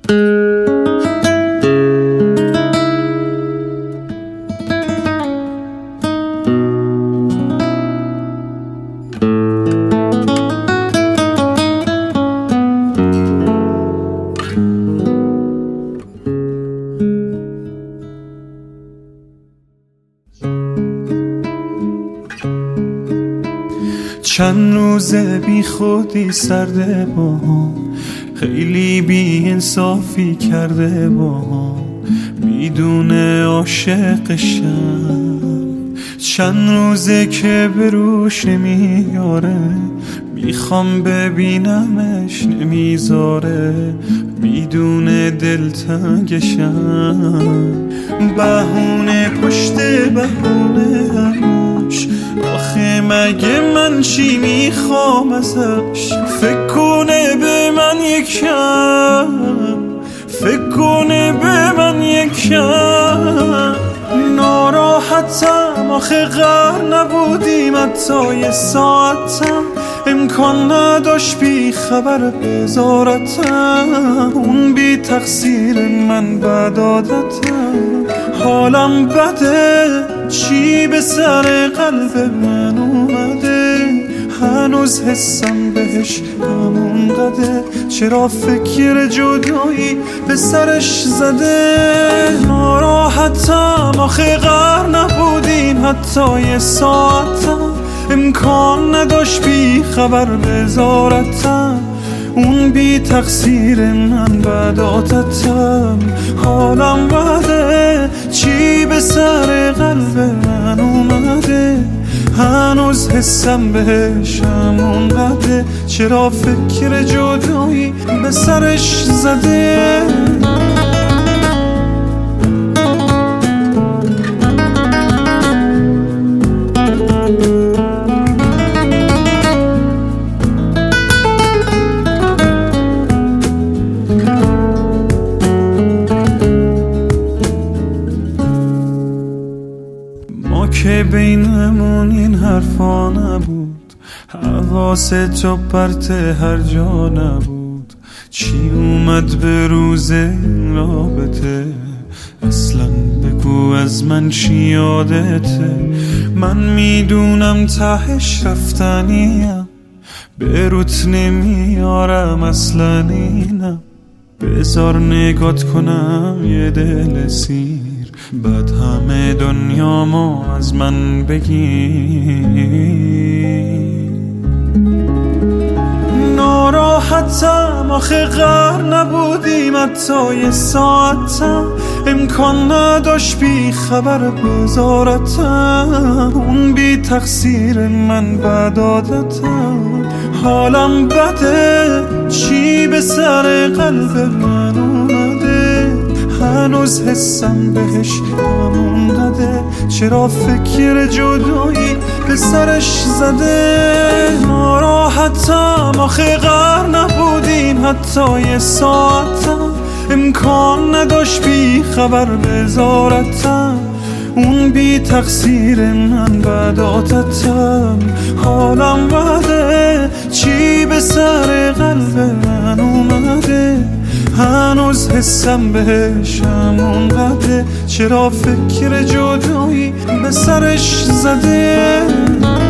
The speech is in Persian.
چند روزه بی خودی سرده با هم، خیلی بی انصافی کرده با هم، میدونه عاشقشم. چند روزه که به روش نمیاره، میخوام ببینمش نمیذاره، میدونه دلتنگشم. بهونه پشت بهونه همش، آخه مگه من چی میخوام ازش؟ فکر کنه به من یکم، فکر کنه به من یکم. ناراحتم آخه غر نبودیم حتی یه ساعتم، امکان نداشت بی خبر بذارتم. اون بی تقصیر من بد عادتم، حالم بده چی به سر قلب من اومده، هنوز حسم بهش همون قده، چرا فکر جدایی به سرش زده. ناراحتم آخه غر نبودیم حتی یه ساعتم، امکان نداشت بی خبر بذارتم. اون بی تقصیر من بد عادتم، حالم بده چی به سر قلب من اومده، هنوز حسم بهش همون قده، چرا فکر جدایی به سرش زده. که بینمون این حرفا نبود، حواست و پرت هر جا نبود. چی اومد به روز این رابطه؟ اصلا بگو از من چی یادته؟ من میدونم تهش رفتنیم، به روت نمیارم اصلا اینم. بذار نگات کنم یه دل سیر، بعد همه دنیامو از من بگیر. ناراحتم آخه غر نبودیم حتی یه ساعتم، امکان نداشت بی خبر بذارتم. اون بی تقصیر من بد عادتم، حالم بده چی به سر قلب من اومده، هنوز حسم بهش همون قده، چرا فکر جدایی به سرش زده. ناراحتم آخه غر نبودیم حتی یه ساعتم، امکان نداشت بی خبر بذارتم. اون بی تقصیر من بد عادتم، حالم بده چی به سر قلب من اومده، هنوز حسم بهش همون قده، چرا فکر جدایی به سرش زده.